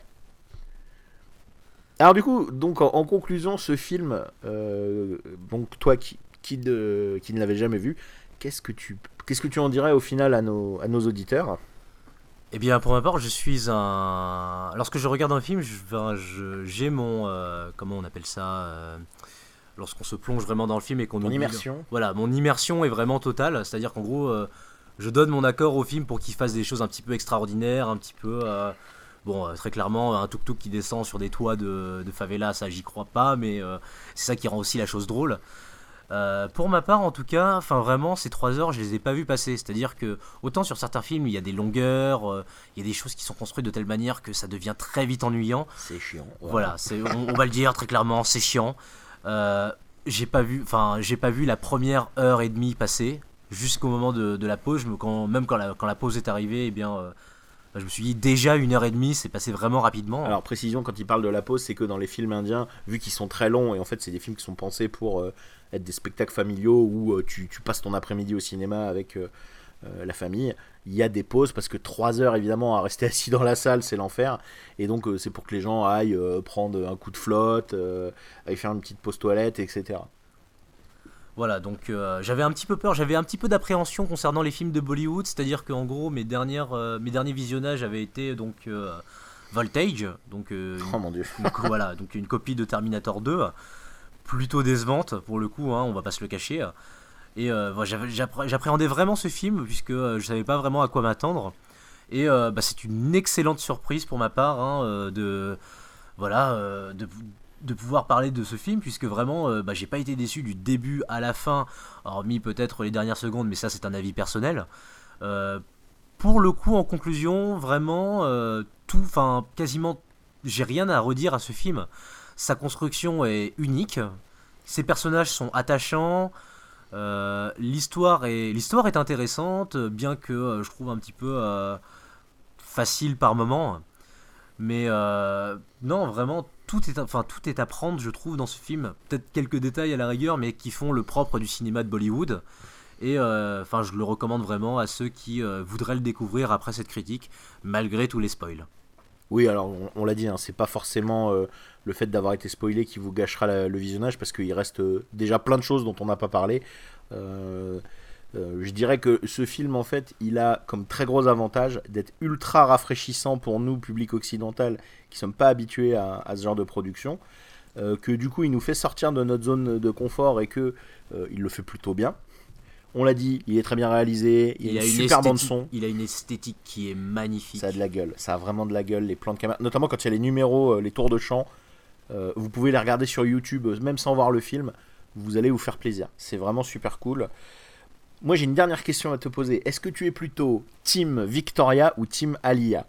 Alors du coup, donc en conclusion, ce film, donc toi qui ne l'avais jamais vu, qu'est-ce que tu en dirais au final à nos auditeurs? Eh bien, pour ma part, je suis un. Lorsque je regarde un film, j'ai mon. Comment on appelle ça lorsqu'on se plonge vraiment dans le film et qu'on Ton oublie. immersion. Voilà, mon immersion est vraiment totale. C'est-à-dire qu'en gros, je donne mon accord au film pour qu'il fasse des choses un petit peu extraordinaires, un petit peu. Bon, très clairement, un tuk-tuk qui descend sur des toits de favela, ça j'y crois pas, mais c'est ça qui rend aussi la chose drôle. Pour ma part, en tout cas, enfin vraiment, ces 3 heures, je les ai pas vues passer. C'est-à-dire que autant sur certains films, il y a des longueurs, il y a des choses qui sont construites de telle manière que ça devient très vite ennuyant. C'est chiant. Voilà, on va le dire très clairement, c'est chiant. J'ai pas vu la première heure et demie passer jusqu'au moment de la pause. Quand la pause est arrivée, eh bien, je me suis dit déjà 1 heure et demie, c'est passé vraiment rapidement. Alors précision, quand il parle de la pause, c'est que dans les films indiens, vu qu'ils sont très longs, et en fait c'est des films qui sont pensés pour être des spectacles familiaux où tu passes ton après-midi au cinéma avec la famille, il y a des pauses parce que 3 heures évidemment à rester assis dans la salle c'est l'enfer, et donc c'est pour que les gens aillent prendre un coup de flotte, aillent faire une petite pause toilette, etc. Voilà, donc j'avais un petit peu peur, j'avais un petit peu d'appréhension concernant les films de Bollywood, c'est-à-dire qu'en gros mes derniers visionnages avaient été donc Voltage, donc Oh mon dieu. voilà, donc une copie de Terminator 2, plutôt décevante pour le coup, hein, on va pas se le cacher. Et voilà, j'appréhendais vraiment ce film puisque je savais pas vraiment à quoi m'attendre. Et c'est une excellente surprise pour ma part, hein, de pouvoir parler de ce film, puisque vraiment j'ai pas été déçu du début à la fin, hormis peut-être les dernières secondes, mais ça c'est un avis personnel. Pour le coup, en conclusion, vraiment quasiment j'ai rien à redire à ce film. Sa construction est unique, ses personnages sont attachants, l'histoire est intéressante, bien que je trouve un petit peu facile par moment. Mais non, vraiment, tout est à prendre, je trouve, dans ce film. Peut-être quelques détails à la rigueur, mais qui font le propre du cinéma de Bollywood. Et je le recommande vraiment à ceux qui voudraient le découvrir après cette critique, malgré tous les spoils. Oui, alors on l'a dit, hein, c'est pas forcément le fait d'avoir été spoilé qui vous gâchera le visionnage, parce qu'il reste déjà plein de choses dont on n'a pas parlé. Je dirais que ce film, en fait, il a comme très gros avantage d'être ultra rafraîchissant pour nous, public occidental, qui ne sommes pas habitués à ce genre de production. Que du coup, il nous fait sortir de notre zone de confort et que il le fait plutôt bien. On l'a dit, il est très bien réalisé, il a une super bande son. Il a une esthétique qui est magnifique. Ça a de la gueule, ça a vraiment de la gueule, les plans de caméra, notamment quand il y a les numéros, les tours de chant. Vous pouvez les regarder sur YouTube, même sans voir le film, vous allez vous faire plaisir. C'est vraiment super cool. Moi, j'ai une dernière question à te poser. Est-ce que tu es plutôt Team Victoria ou Team Alia?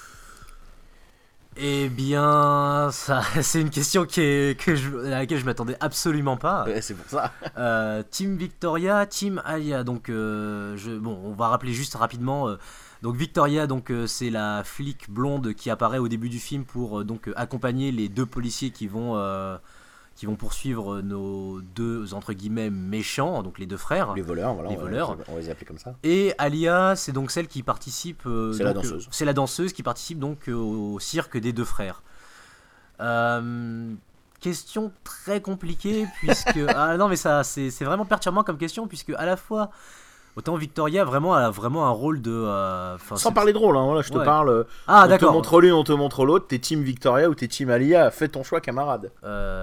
Eh bien, ça, c'est une question à laquelle je m'attendais absolument pas. Ouais, c'est pour ça. Team Victoria, Team Alia. Donc, on va rappeler juste rapidement. Donc Victoria, c'est la flic blonde qui apparaît au début du film pour accompagner les 2 policiers qui vont poursuivre nos 2 entre guillemets méchants, donc les 2 frères. Les voleurs, voilà. Les voleurs. On va les appeler comme ça. Et Alia, c'est donc celle qui participe. C'est la danseuse. C'est la danseuse qui participe donc au cirque des 2 frères. Question très compliquée puisque ah non mais ça c'est vraiment perturbant comme question, puisque à la fois autant Victoria vraiment a vraiment un rôle de sans parler de rôle, hein, voilà, je te parle. Ah, on d'accord. te montre l'une, on te montre l'autre. T'es Team Victoria ou t'es Team Alia? Fais ton choix, camarade.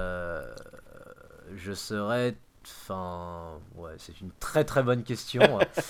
Je serais. C'est une très très bonne question.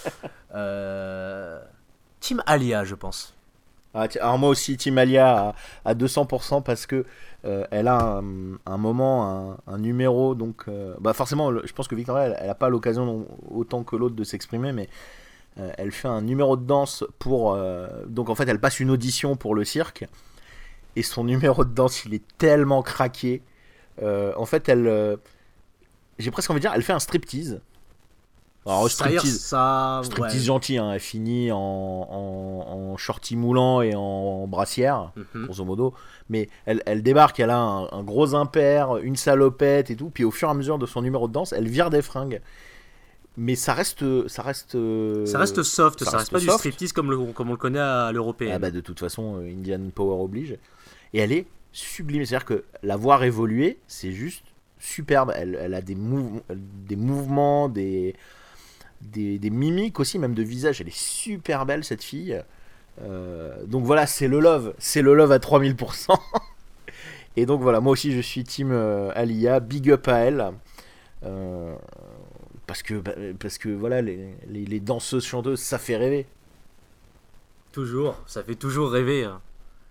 Team Alia, je pense. Alors moi aussi, Team Alia à 200%, parce que elle a un moment, un numéro, donc forcément, je pense que Victoria, elle a pas l'occasion autant que l'autre de s'exprimer, mais elle fait un numéro de danse pour. Donc en fait, elle passe une audition pour le cirque, et son numéro de danse, il est tellement craqué. En fait, j'ai presque envie de dire, elle fait un striptease. Alors, ça, striptease gentil, hein, elle finit en shorty moulant et en brassière, grosso modo. Mais elle débarque, elle a un gros impair, une salopette et tout. Puis au fur et à mesure de son numéro de danse, elle vire des fringues. Mais ça reste soft, ça reste pas soft. Du striptease comme on le connaît à l'européenne. Ah bah de toute façon, Indian Power oblige. Et elle est sublime, c'est-à-dire que la voir évoluer, c'est juste superbe. Elle a des mouvements, des mimiques aussi, même de visage. Elle est super belle, cette fille. Donc voilà, c'est le love à 3000%. Et donc voilà, moi aussi je suis team Alia, big up à elle. Parce que voilà, les danseuses chanteuses, ça fait rêver. Toujours, ça fait toujours rêver. Hein.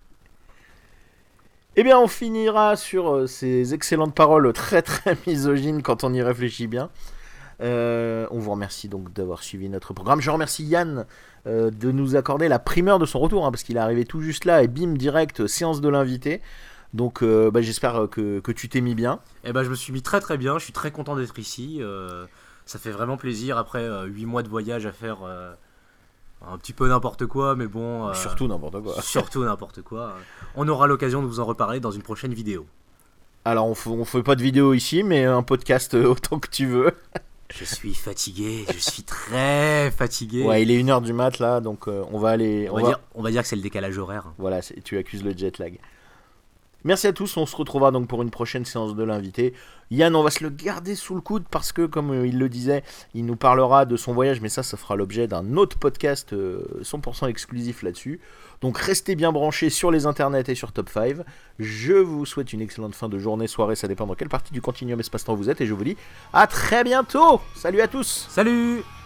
Eh bien, on finira sur ces excellentes paroles très très misogynes quand on y réfléchit bien. On vous remercie donc d'avoir suivi notre programme. Je remercie Yann de nous accorder la primeur de son retour, hein, parce qu'il est arrivé tout juste là et bim, direct, séance de l'invité. Donc j'espère que tu t'es mis bien. Eh ben, je me suis mis très très bien, je suis très content d'être ici. Ça fait vraiment plaisir après 8 mois de voyage à faire un petit peu n'importe quoi, mais bon... surtout n'importe quoi. Surtout n'importe quoi. On aura l'occasion de vous en reparler dans une prochaine vidéo. Alors on fait pas de vidéo ici, mais un podcast autant que tu veux. Je suis fatigué, je suis très fatigué. Ouais, il est 1h du mat là, donc on va aller... On va dire que c'est le décalage horaire. Voilà, tu accuses le jet lag. Merci à tous, on se retrouvera donc pour une prochaine séance de l'invité. Yann, on va se le garder sous le coude parce que, comme il le disait, il nous parlera de son voyage, mais ça fera l'objet d'un autre podcast 100% exclusif là-dessus. Donc restez bien branchés sur les internets et sur Top 5. Je vous souhaite une excellente fin de journée, soirée, ça dépend dans quelle partie du continuum espace-temps vous êtes, et je vous dis à très bientôt. Salut à tous. Salut.